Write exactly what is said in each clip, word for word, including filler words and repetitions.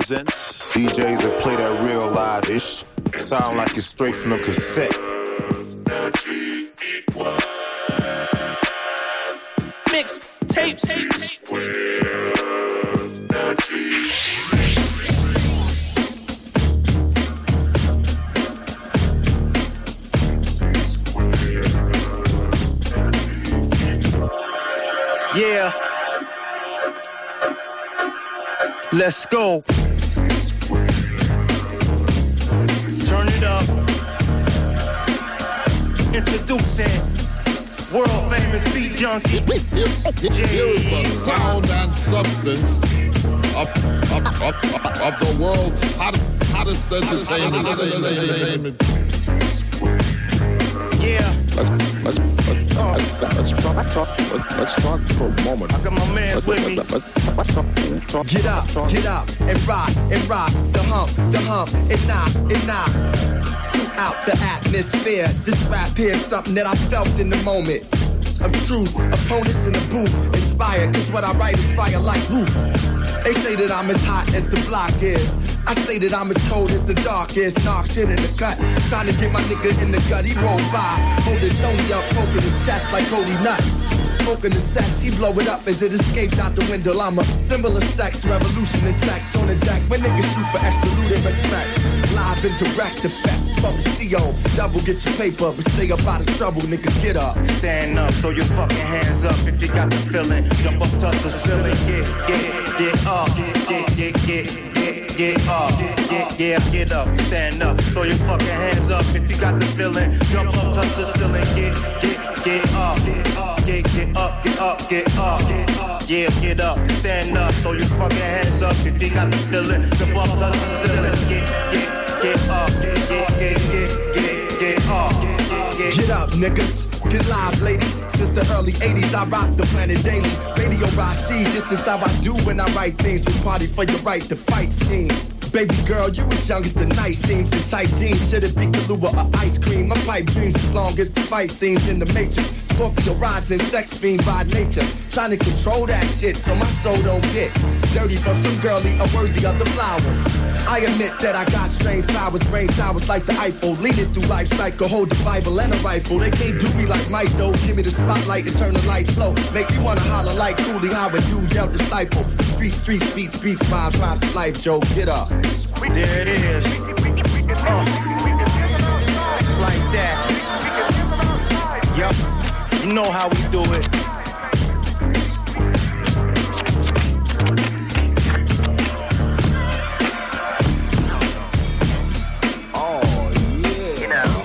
presents D Js that play that real live-ish. Sound like it's straight from the cassette. Mix tape, tape, tape. Yeah. Let's go. Turn it up. Introducing world famous beat junkie. Here is the sound and substance of, of, of, of the world's hot, hottest entertainment. entertainment. Yeah. Let's, let's, let's, uh, let's, let's, talk, let's, talk, let's talk for a moment. I got my mans with me. Let's, let's, let's talk, let's talk. Get up, get up, and rock, and rock. The hump, the hump, and knock, and knock. Throughout the atmosphere, this rap here's something that I felt in the moment. Of truth, opponents in the booth, inspired, cause what I write is fire like roof. They say that I'm as hot as the block is. I say that I'm as cold as the dark is. Knock shit in the cut, trying to get my nigga in the gut. He rolled by, hold his stony up, poking his chest like Cody Nutt. Smoking the sex, he blow it up as it escapes out the window. I'm a symbol of sex, revolution and tax on the deck. When niggas shoot for extra loot and respect. Live and direct effect from the C O. Double get your paper, but stay up out of trouble, nigga, get up. Stand up, throw your fucking hands up if you got the feeling. Jump up, touch the ceiling, get, get, get up, get, get, get, get, get up, get, yeah, get up, stand up, throw your fucking hands up if you got the feeling. Jump up, touch the ceiling, get, get, get up, get, get up, get up, get up, yeah, get up, stand up, throw your fucking hands up if you got the feeling. Jump up, touch the ceiling, get, get, get up, get, get, get, get, get up, get up, niggas. Get live, ladies. Since the early eighties, I rock the planet daily. Radio Rashid, this is how I do when I write things. We party for your right to fight schemes. Baby girl, you as young as the night seems. In tight jeans, should it be Kahlua or ice cream? My pipe dreams as long as the fight scenes in the Matrix. Scorpio rising, sex fiend by nature. Trying to control that shit so my soul don't get dirty from some girlie unworthy of the flowers. I admit that I got strange powers, brain towers like the Eiffel. Leading through life cycle, hold the Bible and a rifle. They can't do me like Mike though. Give me the spotlight and turn the lights low. Make me wanna holler like Cooley, how would you yell disciple? Street, street, beats, beats, rhymes, rhymes, life, Joe, get up. There it is. Uh, it's like that. Yup. You know how we do it. Oh, yeah. You know.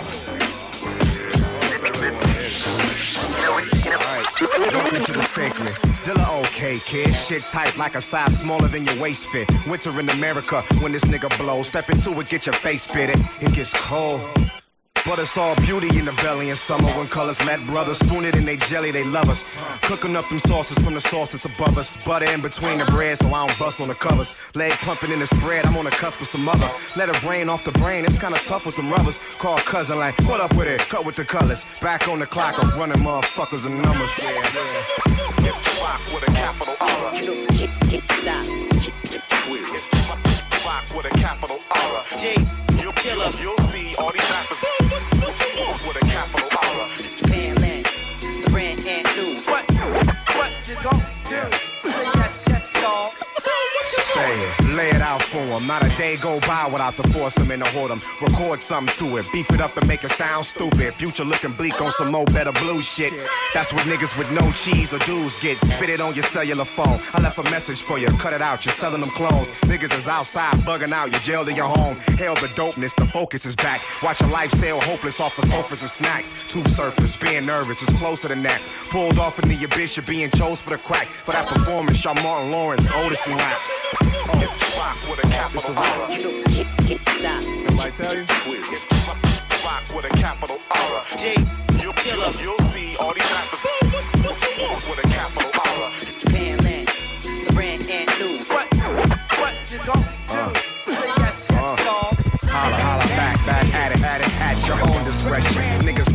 Jump into the sacred. Dilla okay, kid. Shit tight like a size smaller than your waist fit. Winter in America when this nigga blows. Step into it, get your face spit it. It gets cold. But it's all beauty in the belly in summer when colors let brothers spoon it in they jelly, they love us. Cooking up them sauces from the sauce that's above us. Butter in between the bread so I don't bust on the covers. Leg pumping in the spread, I'm on the cusp of some other. Let it rain off the brain, it's kinda tough with them rubbers. Call cousin like, what up with it? Cut with the colors. Back on the clock, I'm running motherfuckers and numbers. Yeah, yeah. It's the rock with a capital R. It's the queer. It's the rock with a capital R. G, you'll kill up. You'll see all these rappers with a capital R. Japan land, brand and new. What? What you gon' do? Say yes, yes, y'all. Say it, lay it out for them. Not a day go by without the foursome and the whoredom. Record something to it, beef it up and make it sound stupid. Future looking bleak on some more better blue shit. That's what niggas with no cheese or dues get. Spit it on your cellular phone. I left a message for you, cut it out, you're selling them clones. Niggas is outside bugging out, you're jailed in your home. Hail the dopeness, the focus is back. Watch your life sail hopeless off of sofas and snacks. Two surfers, being nervous is closer than that. Pulled off into your bitch, you're being chose for the crack. For that performance, y'all Martin Lawrence, Otis and rap. It's the rock with a capital R. Everybody tell you? It's the rock with a capital R. G, you'll kill up. You'll see all these rappers with a capital R. Japan land, brand and new. What? What you gon' do? Say yes, yes, y'all. Holla, holla, back, back at it, at it, at your own discretion. Niggas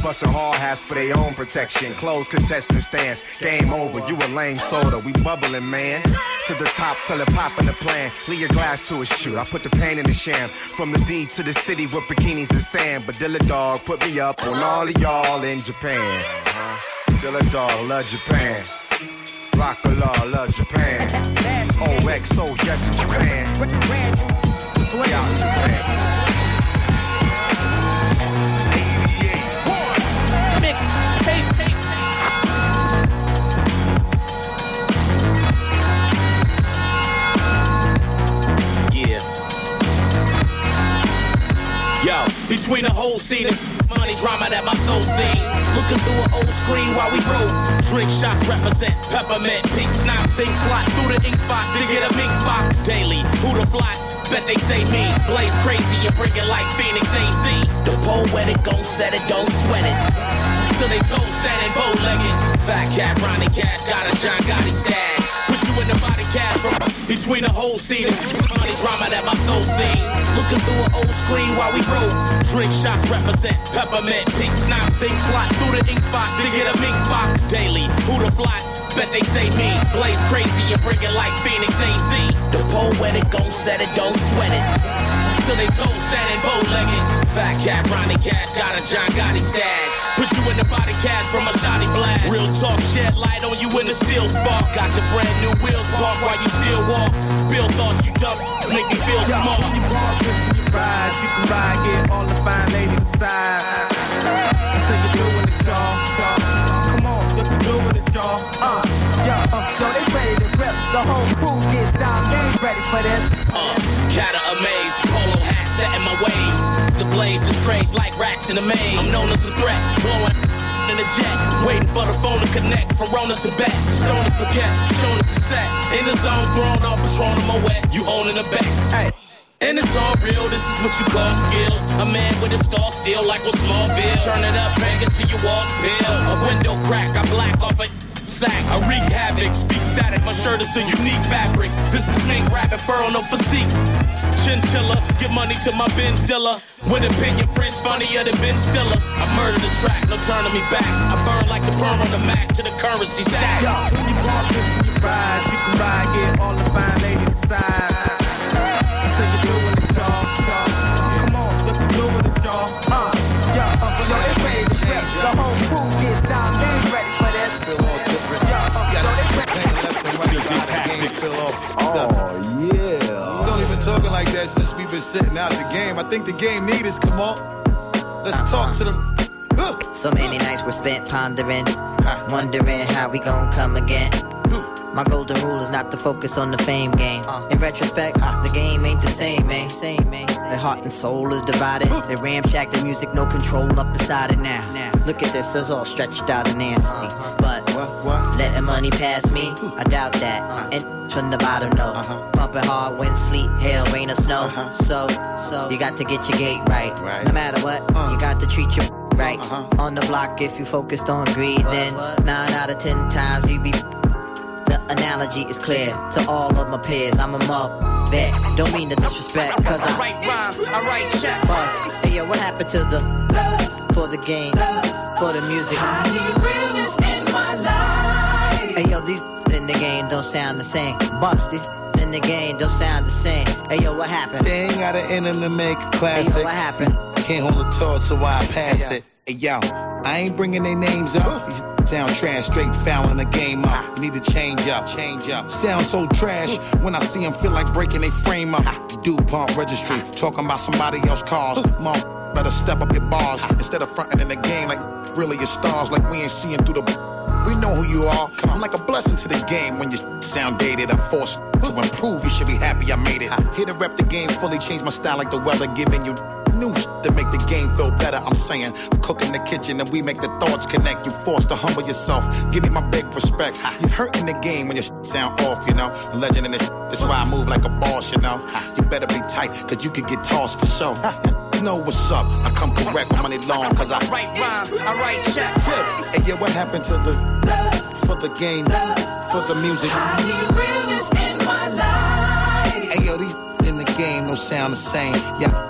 busting hard hats for their own protection. Closed contestant stance, game over. You a lame soda, we bubbling, man. To the top, till it pop in the plan. Leave your glass to a shoot. I put the pain in the sham. From the D to the city with bikinis and sand. But Dilla Dog put me up on all of y'all in Japan. Uh-huh. Dilla Dog love Japan. Rock-a-law love Japan. O X O, yes, Japan. Way out in Japan. Mix tape, tape, yeah. Yo, between the whole scene and money drama that my soul seen. Looking through an old screen while we roll. Drink shots represent peppermint, pink snap, think plot through the ink spots to get a mink fox. Daily, who the fly? Bet they say me. Blaze crazy and bring it like Phoenix A Z. The poetic gon' set it, don't sweat it. Till they toes standing bow-legged. Fat cat, Ronnie Cash, got a John Gotti stash. Put you in the body cast from between the whole scene and money drama that my soul seen. Looking through an old screen while we roll. Drink shots represent peppermint, pink snap, think plot through the ink spots to get a mink fox. Daily, who the fly? Bet they say me. Blaze crazy and bring it like Phoenix A Z. The poetic gon' set it, don't sweat it. Till they toes standing bow-legged. Fat cat, Ronnie Cash, got a John Gotti stash. Put you in the body cast from a shotty blast. Real talk, shed light on you in the steel spark. Got the brand new wheels park while you still walk. Spill thoughts you dump, make me feel small. You walk, you ride, you can ride, get all the fine ladies inside. Until you're doing it, y'all. Come on, if you're doing it, y'all. Uh, yeah, uh, yo, they ready to rip. The whole crew gets down, they ain't ready for this. Uh, Cata amaze, polo hat set in my waves. The blaze is strange like rats in a maze. I'm known as a threat, blowing in a jet, waiting for the phone to connect from Rona to Beck. Stone is Paquette, shown us the set. In the zone, thrown off, Patron in my wet. You owning the backs. Hey. And it's all real, this is what you call skills. A man with a stall steel like with Smallville. Turn it up, bang it till your walls peel. A window crack, I black off a sack. I wreak havoc, speak static, my shirt is a unique fabric. This is mink rapping, furrow, no physique. Chinchilla, give money to my Ben Stiller. With opinion, friends funnier than Ben Stiller. I murder the track, no turning me back. I burn like the perm on the Mac to the currency stack. Yo, when you walk, when you ride, you can ride, get all the fine ladies inside. Until you're doing it, y'all. Come on, if you're doing it, y'all. Uh, yeah, uh, yo, they ready to rip. The whole crew gets down, they ain't ready for this. Feel all different. Yeah, uh, yo, they ready. Oh, yeah. We don't even talking like that since we've been sitting out the game. I think the game need us, come on. Let's uh-huh. talk to them. Uh, so many nights were spent pondering, uh, wondering how we gon' come again. My golden rule is not to focus on the fame game. In retrospect, the game ain't the same, man. Same, man. Their heart and soul is divided. They ramshack the music, no control up inside it now. Look at this, it's all stretched out and nasty. But letting money pass me, I doubt that. And from the bottom, no. Pumping hard, wind, sleet, hail, rain, or snow. So, so you got to get your gate right. No matter what, you got to treat your right. On the block, if you focused on greed, then nine out of ten times you be. The analogy is clear to all of my peers. I'm a mob vet. Don't mean to disrespect, cause I write rhymes, I write checks. Boss, hey yo, what happened to the love for the game, for the music? I need realness in my life. Hey yo, these in the game don't sound the same. Boss, these in the game don't sound the same. Hey yo, what happened? They ain't got an end to make a classic. Hey yo, what happened? Can't hold a torch, so I pass hey, it. Hey yo, I ain't bringing their names up. These sound trash, straight fouling the game up. You need to change up, change up. Sound so trash, when I see them feel like breaking their frame up. Do pump registry, talking about somebody else's cars. Mom, better step up your bars. Instead of fronting in the game like really your stars, like we ain't seeing through the... We know who you are. I'm like a blessing to the game when you sound dated. I'm forced to improve, you should be happy I made it. Here to rep the game fully, change my style like the weather, giving you new to make the game feel better. I'm saying, I cook in the kitchen and we make the thoughts connect. You forced to humble yourself, give me my big respect. You hurting the game when you sound off, you know. A legend in this, that's why I move like a boss, you know. You better be tight, cause you could get tossed for sure. You know what's up, I come correct with money long, cause I write rhymes, I write checks. Hey, yeah, what happened to the love for the game, love for the music? I need realness in my life. Hey, yo, these in the game don't sound the same. Yeah, these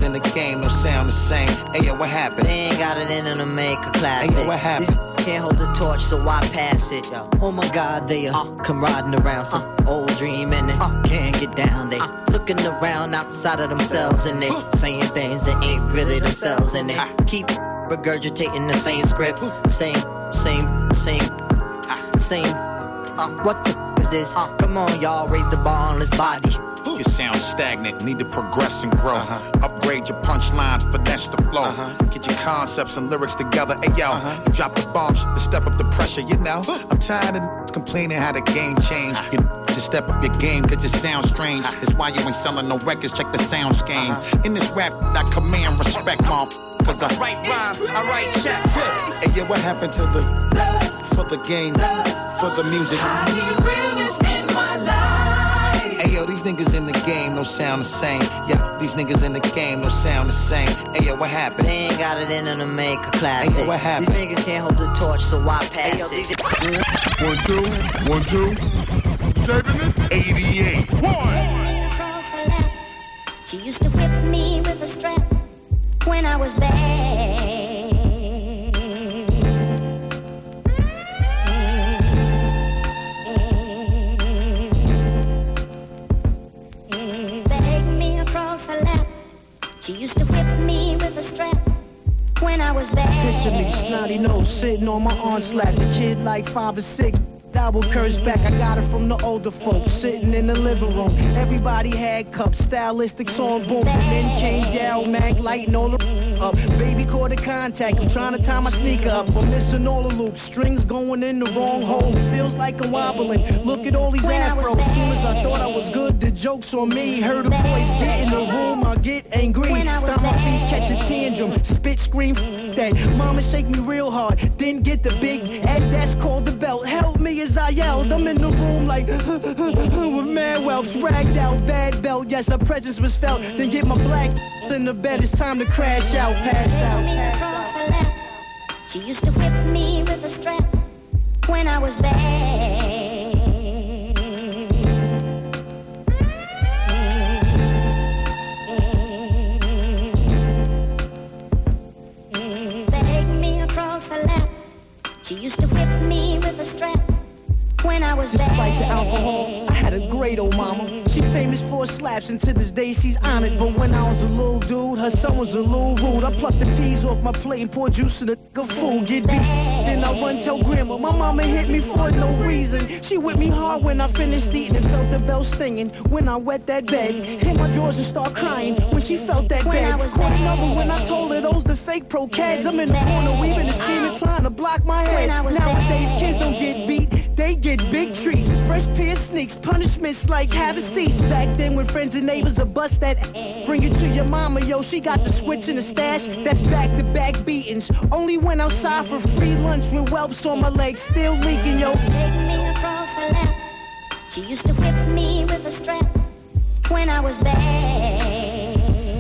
niggas in the game don't sound the same. Hey, yo, what happened? They ain't got it in them to make a classic. Hey, yo, what happened? These can't hold the torch, so I pass it. Oh my God, they uh, come riding around some uh, old dream and they uh, can't get down. They uh, looking around outside of themselves and they saying things that ain't really themselves and they keep regurgitating the same script, same, same, same, same. Uh, what the f is this? Uh, come on, y'all, raise the bar on this body. You sound stagnant, need to progress and grow. Uh-huh. Upgrade your punchlines, finesse the flow. Uh-huh. Get your concepts and lyrics together. Hey yo, uh-huh. you drop the bombs to step up the pressure, you know. I'm tired of complaining how the game changed. You just step up your game, cause you sound strange. That's why you ain't selling no records, check the sound scheme. Uh-huh. In this rap, I command respect, mom. Cause I write rhymes, I write checks. Hey yo, what happened to the love for the game, love for the music? I need realness in my life. Hey yo, these niggas in the game don't sound the same. Yeah, these niggas in the game don't sound the same. Hey yo, what happened? They ain't got it in them to make a classic. Hey yo, what happened? These niggas can't hold the torch, so I pass hey, yo, it. One, two, one, two. eighty-eight. One. Across her lap. She used to whip me with a strap when I was bad. Her lap. She used to whip me with a strap when I was bad. Picture me, snotty nose, sitting on my arm slap. The kid like five or six, I will curse back. I got it from the older folks, sitting in the living room. Everybody had cups, stylistics on boom. And then came down, mag lighting all the up. Baby caught a contact, I'm trying to tie my sneaker up. I'm missing all the loops, strings going in the wrong hole. Feels like I'm wobbling, look at all these afros. As soon as I thought I was good, the joke's on me. Heard a voice, get in the room, I get angry. Stop my feet, catch a tantrum, spit, scream, that. Mama shake me real hard, then get the big Ed, that's called the belt. Help me as I yelled, I'm in the room like with mad whelps, ragged out, bad belt. Yes, her presence was felt. Then get my black in the bed, it's time to crash out, pass out. Across her lap. She used to whip me with a strap when I was bad. Beg me across her lap. She used to whip me with a strap when I was Despite bad. the alcohol, I had a great old mama. She famous for slaps, and to this day she's honored. But when I was a little dude, her son was a little rude. I plucked the peas off my plate and poured juice in the nigga food. Get beat, then I run tell grandma. My mama hit me for no reason. She whipped me hard when I finished eating and felt the bell stinging. When I wet that bed, hit my drawers and start crying. When she felt that When I bed, was caught bad. another when I told her those the fake pro cads. I'm in the corner weaving and scheming, trying to block my head. When I was Nowadays bad. kids don't get beat, they get big treats. Fresh pair of sneaks, punishments like having seats. Back then when friends and neighbors would bust that ass. Bring it to your mama, yo, she got the switch in the stash. That's back-to-back beatings. Only went outside for free lunch with whelps on my legs, still leaking, yo. Beg me across her lap. She used to whip me with a strap when I was bad.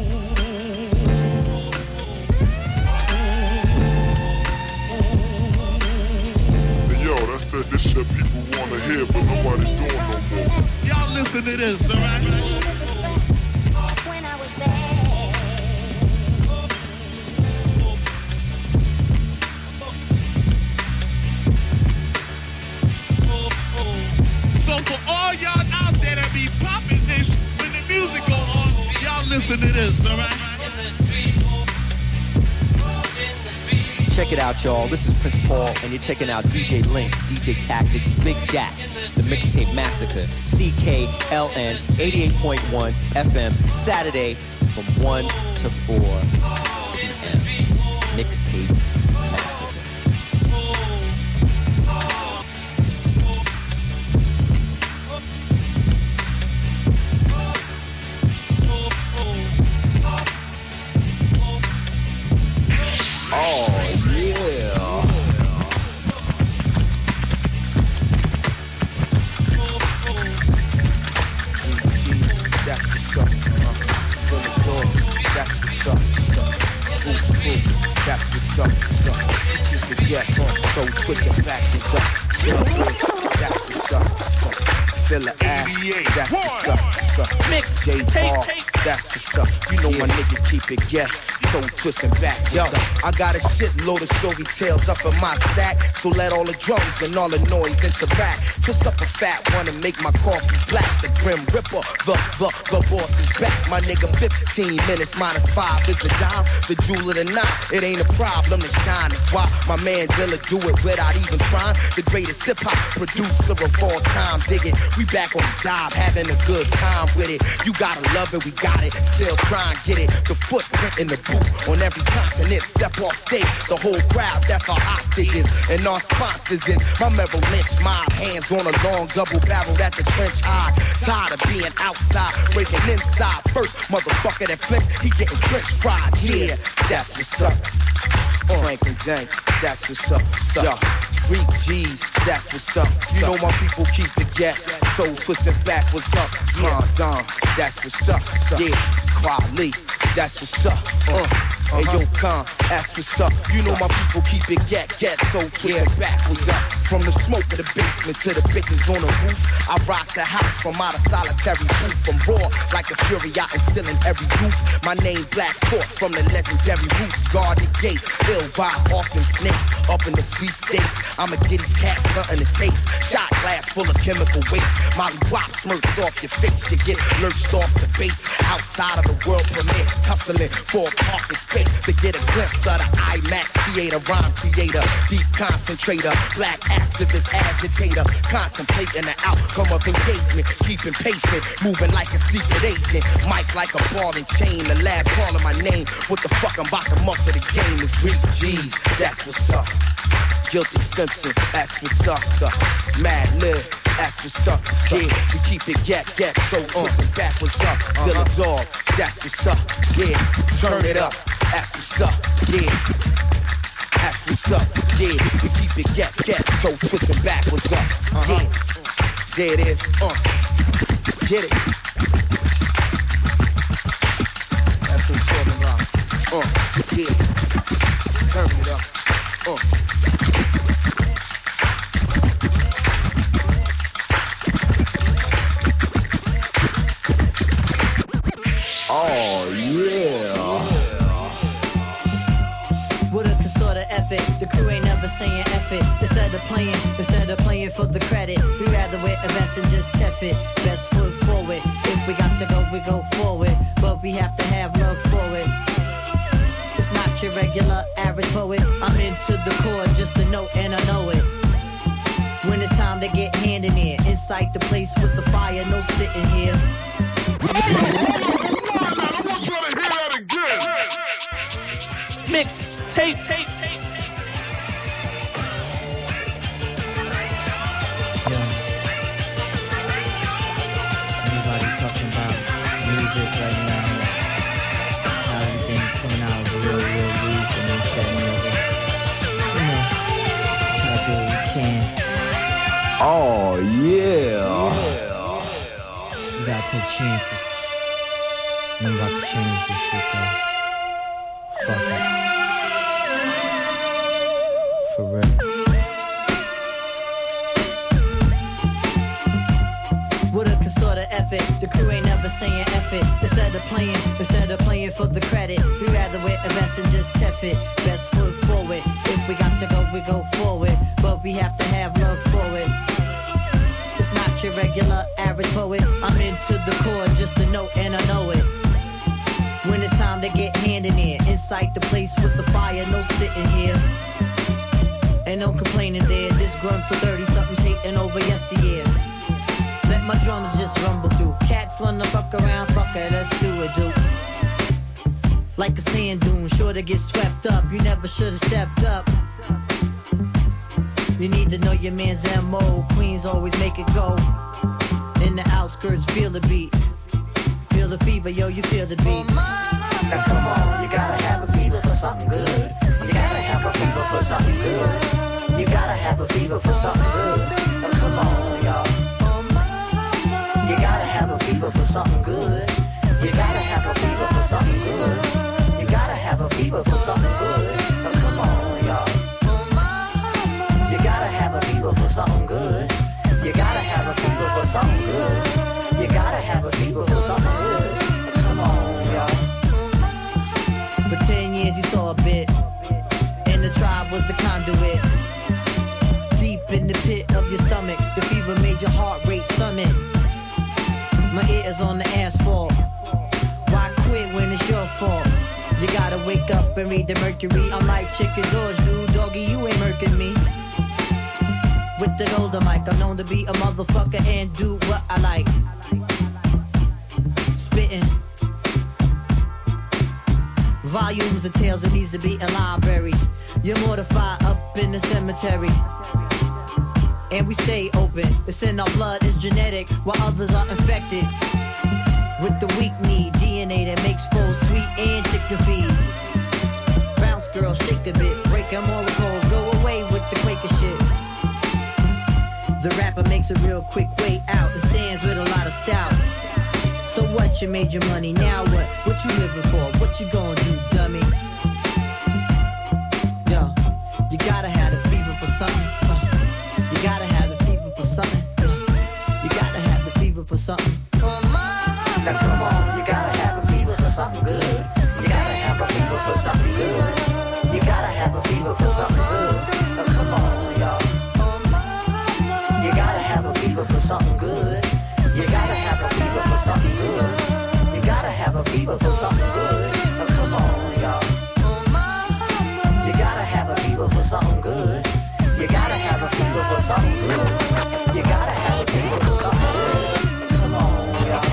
Yo, that's the this shit people wanna hear, but nobody doing no more. Y'all listen to this, alright? When I was bad. So for all y'all out there that be popping this when the music go on, y'all listen to this, alright? Check it out, y'all. This is Prince Paul, and you're checking out D J Links, D J Tactics, Big Jacks, The Mixtape Massacre, C K L N eighty-eight point one F M, Saturday from one to four p m Mixtape Massacre. Oh, yeah. That's what's up. From the door, that's what's up. Ooh, ooh, that's what's up. Keep the get on, so twist back is up. That's what's up. Fill the ass, that's what's up. Mix J Ball. that's what's up. You know my niggas keep it get so twisting back. Yo, I got a shitload of story tales up in my sack, so let all the drums and all the noise interact. Twist up a fat one and make my coffee black. The Grim Ripper, the, the, the boss is back. My nigga, fifteen minutes minus five is a dime. The jewel of the night, it ain't a problem to shine. That's why my man Dilla do it without even trying. The greatest hip-hop producer of all time. Dig it, we back on the job, having a good time with it. You gotta love it, we got it, still try and get it. The footprint in the booth, on every continent, step off stage. The whole crowd, that's our hostages. And our sponsors is my Merrill Lynch mob. Hands on a long double barrel at the trench high. Tired of being outside, breaking inside. First motherfucker that flipped, he getting french fried. Yeah, that's what's up. Frank and Dank, that's what's up. Yo, Greek G's, that's what's up. You know my people keep it get so twisting back, what's up? Calm down, that's what's up. Yeah, Kweli, that's what's up. Uh. Hey yo, Khan, that's what's up. You know my people keep it get, get so twisted back, what's up? From the smoke of the basement to the bitches on the roof, I rock the house from out of solitary booth. From raw like a fury, I instill in every youth. My name Black Thought from the legendary roots. Guard the gate, ill vibe, often snakes. Up in the sweepstakes, I'ma get these cats nothing to taste. Shot glass full of chemical waste. Molly Wop smirks off your face, you get lurched off the base. Outside of the world premiere, tussling for a parking space. To get a glimpse of the IMAX theater, rhyme creator, deep concentrator, black activist, agitator, contemplating the outcome of engagement, keeping patient, moving like a secret agent, mic like a ball and chain, the lab calling my name. What the fuck, I'm about to muscle the game. It's Greek G's, that's what's up. Guilty Simpson, that's what's up, sir. Mad Lib, that's what's up. Yeah, we keep it get, get, so on. Back what's up. Dilla Dog, that's what's up. Yeah, turn it up. That's what's up, yeah. That's what's up, yeah. We keep it get, get, so twisting back, what's up, uh-huh. Yeah. There it is, uh. Get it. That's what I'm talking about, uh. Yeah. Turn it up, uh. Oh, yeah. The crew ain't never saying F it. Instead of playing, instead of playing for the credit, we rather wear a vest and just tef it. Best foot forward. If we got to go, we go forward. But we have to have love for it. It's not your regular average poet. I'm into the core, just a note and I know it. When it's time to get handed in, inside the place with the fire, no sitting here. I want you to hear that again. Mix, tape, tape, tape. Music right now, how everything's coming out real, real weak and this, that, and the other. You know, try to do what we can. Oh, yeah. yeah. We gotta take chances. And I'm about to change this shit, though. Fuck it. For real. Effort. The crew ain't never saying effort. Instead of playing, instead of playing for the credit, we rather wear a vest and just tef it. Best foot forward. If we got to go, we go forward. But we have to have love for it. It's not your regular average poet. I'm into the core, just a note and I know it. When it's time to get handed in, inside the place with the fire, no sitting here. Ain't no complaining there. This grunt to thirty something's hating over yesteryear. Let my drums just rumble through. Cats wanna fuck around, fuck it, let's do it, dude. Like a sand dune, sure to get swept up. You never should've stepped up. You need to know your man's M O. Queens always make it go. In the outskirts, feel the beat. Feel the fever, yo, you feel the beat. Now come on, you gotta have a fever for something good. You gotta have a fever for something good. You gotta have a fever for something good. Now come on, y'all. You gotta have a fever for something good. You gotta have a fever for something good. You gotta have a fever for something good. Now come on, y'all. You gotta have a fever for something good. You gotta have a fever for something good. You gotta have a fever for something good. Now come on. your heart rate summit. My ear is on the asphalt. Why quit when it's your fault? You gotta wake up and read the Mercury. I'm like chicken doors, dude. Doggy, you ain't murking me. With the older mic, I'm known to be a motherfucker and do what I like. Spitting volumes of tales that needs to be in libraries. You're mortified up in the cemetery. And we stay open. It's in our blood, it's genetic, while others are infected with the weak need D N A that makes full sweet and chicken feed. Bounce girl, shake a bit, break them oracles, go away with the Quaker shit. The rapper makes a real quick way out and stands with a lot of stout. So what, you made your money, now what? What you living for? What you gonna do, dummy? Yo, you gotta have the fever for something. Uh, you gotta have the fever for something. Uh, you gotta have the fever for something. Now come on, you gotta have a fever for something good. You gotta have a fever for something good. You gotta have a fever for something good. Now come on, y'all. You gotta have a fever for something good. You gotta have a fever for something good. You gotta have a fever for something good. Now come on, y'all. You gotta have a fever for something good. You gotta have a fever for something good. You gotta have a fever for something good. Come on, y'all.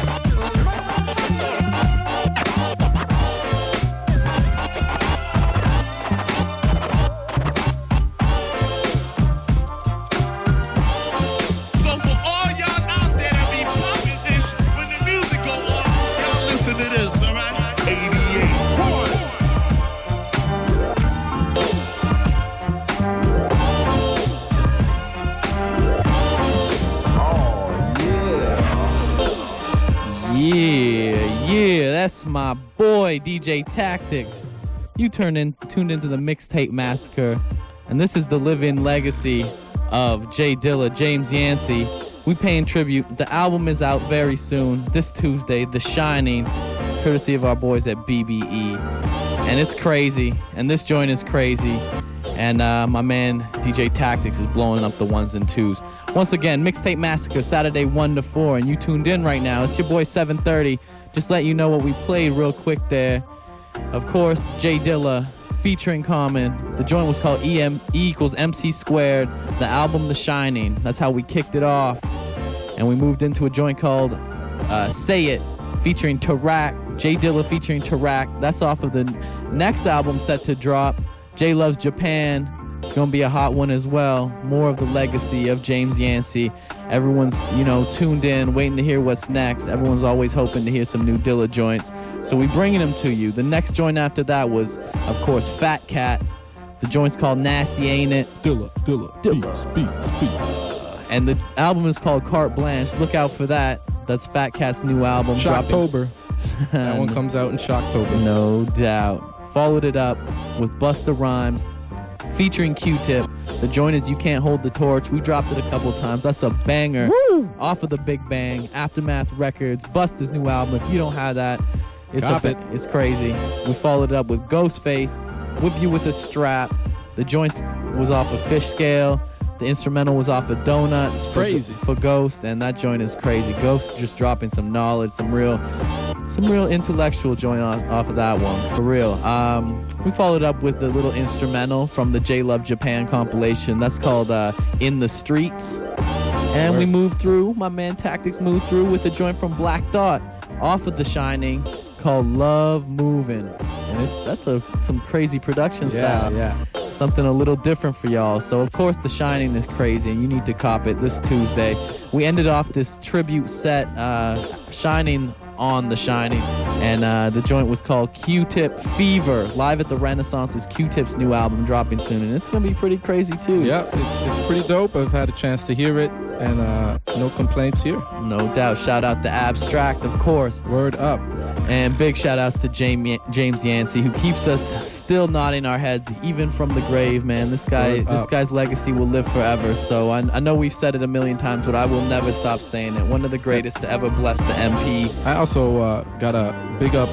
Yeah, yeah, that's my boy D J Tactics. You turned in, tuned into the Mixtape Massacre, and this is the living legacy of Jay Dilla, James Yancey. We paying tribute. The album is out very soon, this Tuesday, The Shining, courtesy of our boys at B B E. And it's crazy, and this joint is crazy. And uh, my man D J Tactics is blowing up the ones and twos. Once again, Mixtape Massacre, Saturday one to four, and you tuned in right now. It's your boy seven thirty. Just let you know what we played real quick there. Of course, Jay Dilla featuring Common. The joint was called E M E equals M C squared. The album The Shining. That's how we kicked it off. And we moved into a joint called uh, Say It, featuring Tarak. Jay Dilla featuring Tarak. That's off of the next album set to drop, Jay Loves Japan. It's going to be a hot one as well. More of the legacy of James Yancey. Everyone's, you know, tuned in, waiting to hear what's next. Everyone's always hoping to hear some new Dilla joints. So we bringing them to you. The next joint after that was, of course, Fat Cat. The joint's called Nasty Ain't It? Dilla, Dilla, Dilla. Beats, beats, beats. And the album is called Carte Blanche. Look out for that. That's Fat Cat's new album. Shocktober. That one comes out in Shocktober. No doubt. Followed it up with Busta Rhymes featuring Q-Tip. The joint is You Can't Hold the Torch. We dropped it a couple times. That's a banger. Woo! Off of the Big Bang, Aftermath Records, Busta's new album. If you don't have that, it's Cop a, it. it's crazy. We followed it up with Ghostface, Whip You With a Strap. The joint was off of Fish Scale. The instrumental was off of Donuts for, Crazy. for Ghost, and that joint is crazy. Ghost just dropping some knowledge, some real some real intellectual joint off, off of that one, for real. Um, we followed up with the little instrumental from the J Love Japan compilation. That's called uh, In the Streets. And we moved through, my man Tactics moved through with a joint from Black Thought off of The Shining called Love Movin'. And it's, that's a, some crazy production Yeah, style. yeah. Something a little different for y'all. So, of course, The Shining is crazy, and you need to cop it this Tuesday. We ended off this tribute set, uh, Shining on The Shining, and uh, the joint was called Q-Tip Fever. Live at the Renaissance is Q-Tip's new album dropping soon, and it's going to be pretty crazy, too. Yeah, it's, it's pretty dope. I've had a chance to hear it, and uh, no complaints here. No doubt. Shout out to Abstract, of course. Word up. And big shout outs to James James Yancey, who keeps us still nodding our heads even from the grave, man. This guy, Word this up. guy's legacy will live forever. So I, I know we've said it a million times, but I will never stop saying it. One of the greatest to ever bless the M P. I also uh, got to big up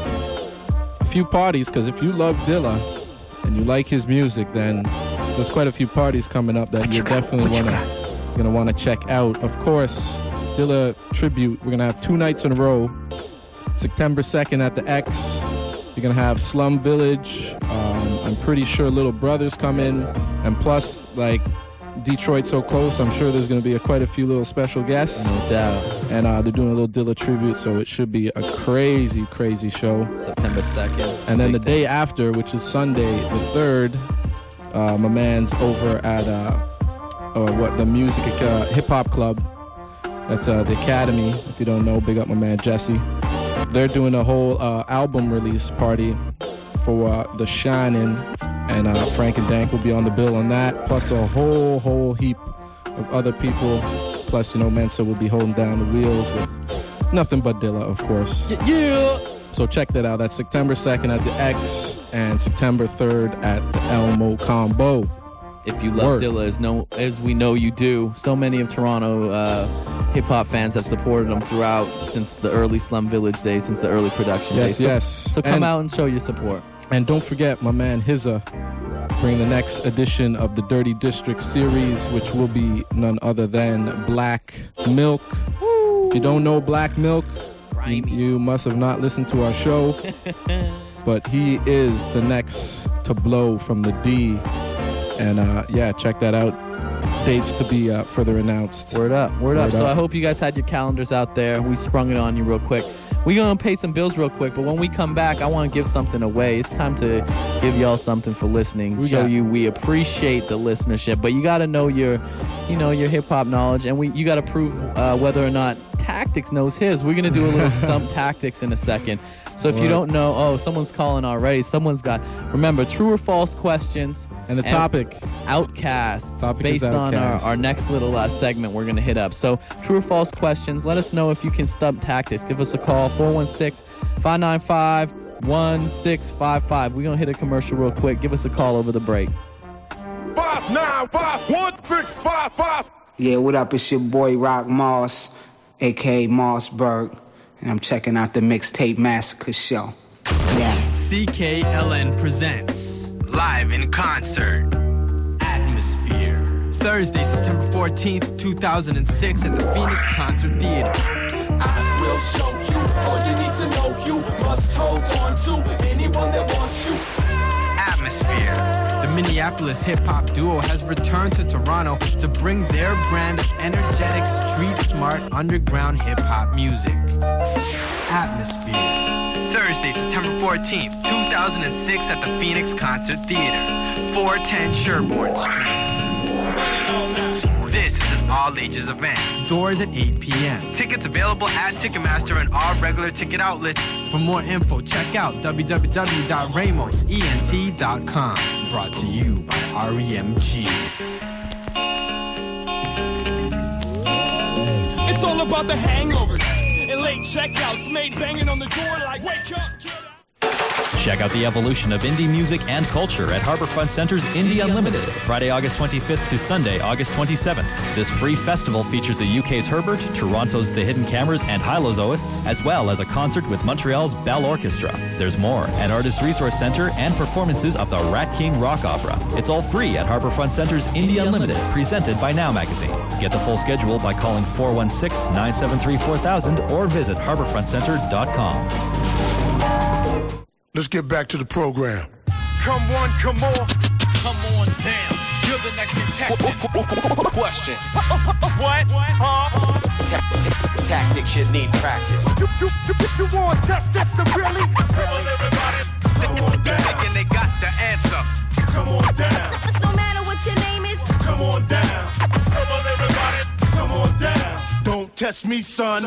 a few parties, because if you love Dilla and you like his music, then there's quite a few parties coming up that you definitely want to you're gonna want to check out. Of course, Dilla tribute. We're gonna have two nights in a row. September second at the X. You're gonna have Slum Village. Um, I'm pretty sure Little Brothers come in, and plus, like, Detroit so close, I'm sure there's gonna be a, quite a few little special guests. No doubt. And uh, they're doing a little Dilla tribute, so it should be a crazy, crazy show. September second. And then the day after, which is Sunday, the third, uh, my man's over at uh, uh, what the music uh, hip hop club. That's uh, the Academy. If you don't know, big up my man Jesse. They're doing a whole uh, album release party for uh, The Shining, and uh, Frank and Dank will be on the bill on that, plus a whole, whole heap of other people. Plus, you know, Mensa will be holding down the wheels with nothing but Dilla, of course. Yeah. So check that out. That's September second at the X and September third at the Elmo Combo. If you love Word. Dilla, as, no, as we know you do, so many of Toronto uh, hip-hop fans have supported him throughout since the early Slum Village days, since the early production Yes, days. So, yes. So come And- out and show your support. And don't forget, my man Hizza bring the next edition of the Dirty District series, which will be none other than Black Milk. If you don't know Black Milk, you, you must have not listened to our show. But he is the next to blow from the D. And uh, yeah, check that out. Dates to be uh, further announced. Word up, word, Word up. So up. I hope you guys had your calendars out there. We sprung it on you real quick. We're going to pay some bills real quick, but when we come back, I want to give something away. It's time to give y'all something for listening. We Show got- you we appreciate the listenership, but you got to know your, you know, your hip-hop knowledge, and we you got to prove uh, whether or not Tactics knows his. We're going to do a little stump Tactics in a second. So if you Word. don't know, oh, someone's calling already. Someone's got, remember, true or false questions. And the topic. Outcast. Topic is based on our, Outcast. our next little uh, segment we're going to hit up. So true or false questions. Let us know if you can stump Tactics. Give us a call, four one six, five nine five, one six five five. We're going to hit a commercial real quick. Give us a call over the break. Five nine five one six five five. Yeah, what up? It's your boy Rock Moss, aka Mossberg, and I'm checking out the Mixtape Massacre show. Yeah. C K L N presents live in concert Atmosphere, Thursday, September fourteenth, two thousand six at the Phoenix Concert Theater. I will show you all you need to know. You must hold on to anyone that wants you. Atmosphere. The Minneapolis hip-hop duo has returned to Toronto to bring their brand of energetic, street-smart, underground hip-hop music. Atmosphere. Thursday, September fourteenth, two thousand six at the Phoenix Concert Theater, four ten Sherbourne Street. This is an all-ages event. Doors at eight p.m. Tickets available at Ticketmaster and all regular ticket outlets. For more info, check out w w w dot ramos ent dot com. Brought to you by R E M G. It's all about the hangovers and late checkouts, made banging on the door like wake up, get up. Check out the evolution of indie music and culture at Harbourfront Center's Indie Unlimited, Friday, August twenty-fifth to Sunday, August twenty-seventh. This free festival features the U K's Herbert, Toronto's The Hidden Cameras and Hylozoists, as well as a concert with Montreal's Bell Orchestra. There's more at Artist Resource Center and performances of the Rat King Rock Opera. It's all free at Harbourfront Center's Indie Unlimited, presented by Now Magazine. Get the full schedule by calling four one six, nine seven three, four thousand or visit harbourfront center dot com. Let's get back to the program. Come on, come on. Come on down. You're the next contestant. Question. What? Huh? Tactics should need practice. You, you, you, you want justice, really? Come on, everybody. Come on down. Thinking they got the answer. Come on down. No matter what your name is. Come on down. Come on, everybody. Come on down. Don't test me, son.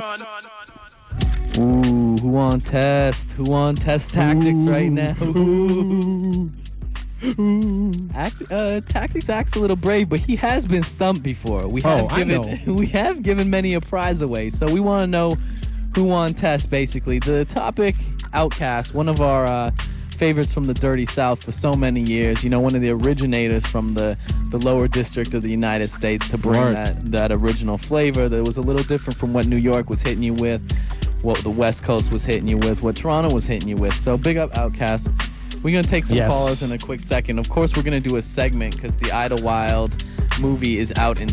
Ooh, who on test? Who on test Tactics right now? Ooh. Act, uh, Tactics acts a little brave, but he has been stumped before. We have Oh, I given know. we have given many a prize away, so we want to know who on test. Basically, the topic: Outkast, one of our uh, favorites from the Dirty South for so many years. You know, one of the originators from the the lower district of the United States to bring Word. that that original flavor that was a little different from what New York was hitting you with, what the West Coast was hitting you with, what Toronto was hitting you with. So big up Outkast. We're going to take some Yes. callers in a quick second. Of course, we're going to do a segment because the Idlewild movie is out in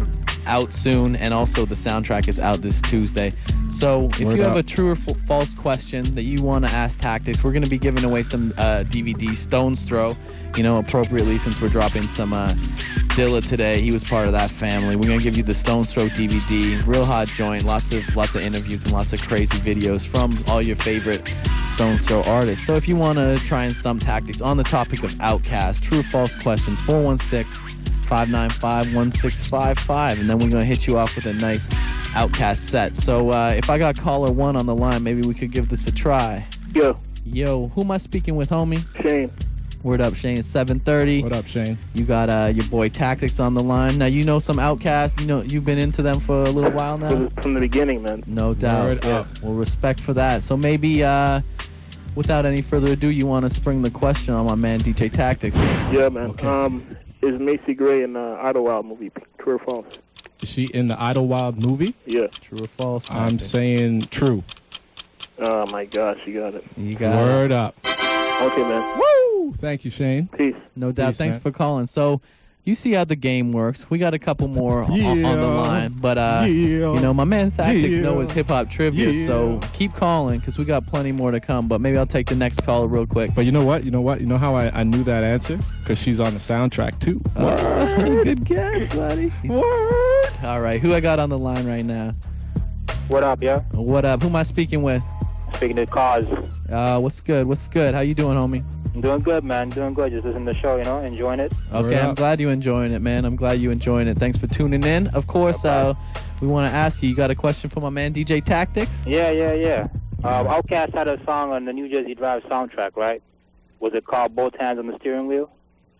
out soon, and also the soundtrack is out this Tuesday. So if Word you have up. a true or f- false question that you want to ask Tactics, we're going to be giving away some uh, D V D Stones Throw, you know, appropriately since we're dropping some uh, Dilla today. He was part of that family. We're going to give you the Stones Throw D V D. Real hot joint. Lots of lots of interviews and lots of crazy videos from all your favorite Stones Throw artists. So if you want to try and stump Tactics on the topic of Outkast, true or false questions, four one six, five nine five, one six five five, and then we're going to hit you off with a nice Outkast set. So uh, if I got caller one on the line, maybe we could give this a try. Yo. Yo, who am I speaking with, homie? Shane. Word up, Shane. It's seven thirty. What up, Shane? You got uh, your boy Tactics on the line. Now, you know some Outkast. You know, you've been into them for a little while now? From the beginning, man. No doubt. Word up. Well, respect for that. So maybe, uh, without any further ado, you want to spring the question on my man D J Tactics. Yeah, man. Um, is Macy Gray in the Idlewild movie? True or false? Is she in the Idlewild movie? Yeah. True or false? I'm Tactics? saying true. Oh, my gosh. You got it. You got Word it. up. Okay, man. Woo! Thank you, Shane. Peace. No doubt. Peace, Thanks man. for calling. So, you see how the game works. We got a couple more o- on, Yeah. the line, but uh, Yeah. you know, my man Tactics Yeah. know his hip hop trivia. Yeah. So keep calling because we got plenty more to come. But maybe I'll take the next caller real quick. But you know what? You know what? You know how I, I knew that answer? Because she's on the soundtrack, too. Good guess, buddy. Word. All right, who I got on the line right now? What up, yo? What up? Who am I speaking with? Speaking to Cause. Uh, what's good? What's good? How you doing, homie? I'm doing good, man. Doing good. Just listening to the show, you know, enjoying it. Okay, I'm glad you're enjoying it, man. I'm glad you're enjoying it. Thanks for tuning in. Of course, uh, we want to ask you, you got a question for my man D J Tactics? Yeah, yeah, yeah. Uh, Outkast had a song on the New Jersey Drive soundtrack, right? Was it called Both Hands on the Steering Wheel?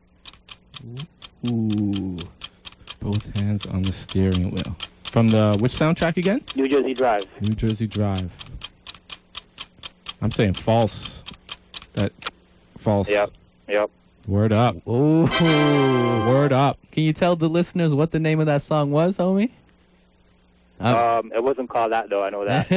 Ooh. Both hands on the steering wheel. From the, which soundtrack again? New Jersey Drive. New Jersey Drive. I'm saying false. That, false. Yep, yep. Word up. Ooh. Word up. Can you tell the listeners what the name of that song was, homie? Um, it wasn't called that, though. I know that.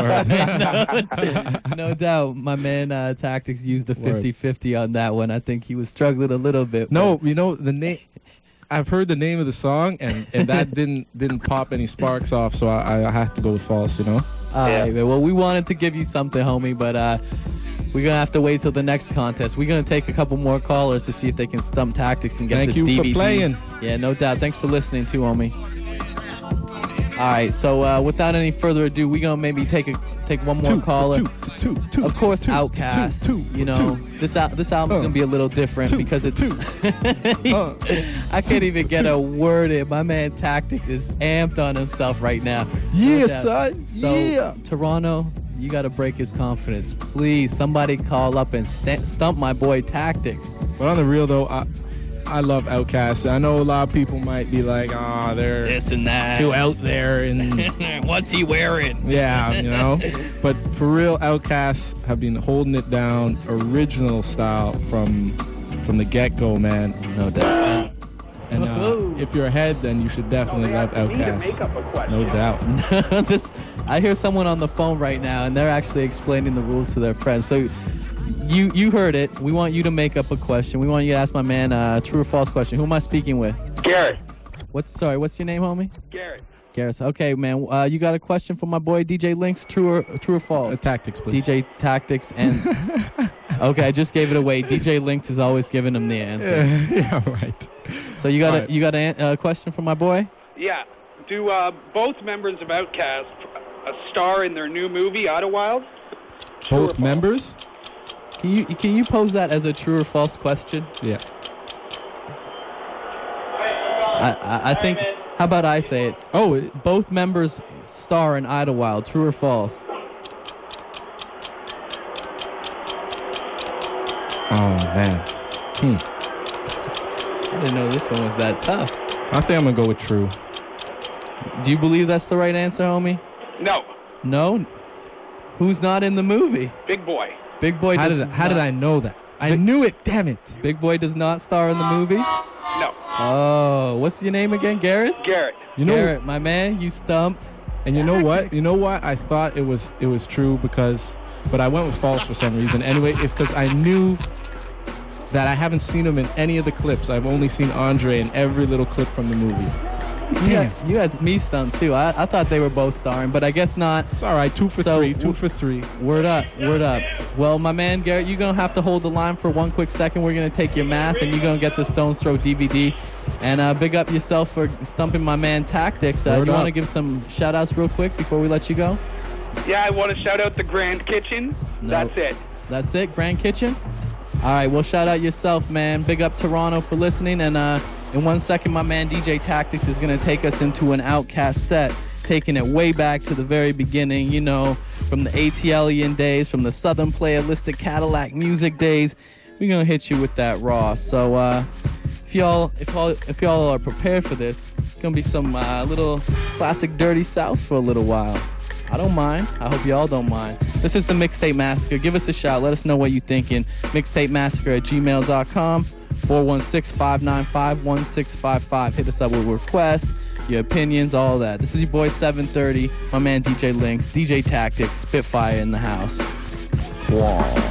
no, no doubt. My man uh, Tactics used the Word. fifty-fifty on that one. I think he was struggling a little bit. No, you know, the name... I've heard the name of the song, and, and that didn't didn't pop any sparks off, so I, I had to go with false, you know? All right, man. Well, we wanted to give you something, homie, but uh, we're going to have to wait till the next contest. We're going to take a couple more callers to see if they can stump Tactics and get Thank this you D for V D. playing. Yeah, no doubt. Thanks for listening, too, homie. All right, so uh, without any further ado, we're going to maybe take a take one more Two, caller. two, two, two, of course, two, Outkast. two, you know, two. this al- this album's Uh, going to be a little different two, because it's... two. Uh, I can't even get a word in. My man Tactics is amped on himself right now. Yeah, No doubt. son. So, Yeah. Toronto, you got to break his confidence. Please, somebody call up and st- stump my boy Tactics. But on the real, though, I, I love Outkast. I know a lot of people might be like, ah, they're This and that. too out there. and What's he wearing? Yeah, you know. But for real, Outkast have been holding it down, original style from from the get-go, man. No doubt. And uh, if you're ahead, then you should definitely love Outkast. No doubt. this, I hear someone on the phone right now, and they're actually explaining the rules to their friends. So you you heard it. We want you to make up a question. We want you to ask my man a true or false question. Who am I speaking with? Garrett. What's sorry? What's your name, homie? Garrett. Garrett. Okay, man. Uh, you got a question for my boy D J Lynx? True or true or false? Uh, tactics, please. D J Tactics and. Okay, I just gave it away. D J Lynx is always giving him the answer. Yeah, right. So you got All a right. you got a uh, question for my boy? Yeah. Do uh, both members of Outkast a star in their new movie, Idlewild? Both members? Can you can you pose that as a true or false question? Yeah. I, I, I think. How about I say it? Oh, it, both members star in Idlewild. True or false? Oh, man. Hmm. I didn't know this one was that tough. I think I'm going to go with true. Do you believe that's the right answer, homie? No. No? Who's not in the movie? Big Boy. Big Boy How does did I, how did not- I know that? I knew it, damn it. Big Boy does not star in the movie? No. Oh, what's your name again, Garrett? Garrett. You know, Garrett, my man, you stumped. And you know what? You know what? I thought it was it was true because, but I went with false for some reason. Anyway, it's because I knew that I haven't seen him in any of the clips. I've only seen Andre in every little clip from the movie. You had, you had me stumped too. I, I thought they were both starring, but I guess not. It's all right. Two for So, three. Two w- for three. Word up, word up. Well, my man Garrett, you're gonna have to hold the line for one quick second. We're gonna take your math, and you're gonna get the Stone's Throw D V D. And uh, big up yourself for stumping my man Tactics. Uh, Word you up. want to give some shout outs real quick before we let you go? Yeah, I want to shout out the Grand Kitchen. No. That's it. That's it, Grand Kitchen? All right, well, shout out yourself, man. Big up Toronto for listening. And uh, in one second, my man D J Tactics is going to take us into an Outcast set, taking it way back to the very beginning, you know, from the ATLian days, from the Southern Playalistic Cadillac music days. We're going to hit you with that raw. So uh, if y'all if y'all, if y'all are prepared for this, it's going to be some uh, little classic Dirty South for a little while. I don't mind. I hope y'all don't mind. This is the Mixtape Massacre. Give us a shout. Let us know what you're thinking. Mixtape Massacre at gmail dot com. four one six, five nine five, one six five five. Hit us up with requests, your opinions, all that. This is your boy seven thirty. My man D J Lynx, D J Tactics, Spitfire in the house. Wow.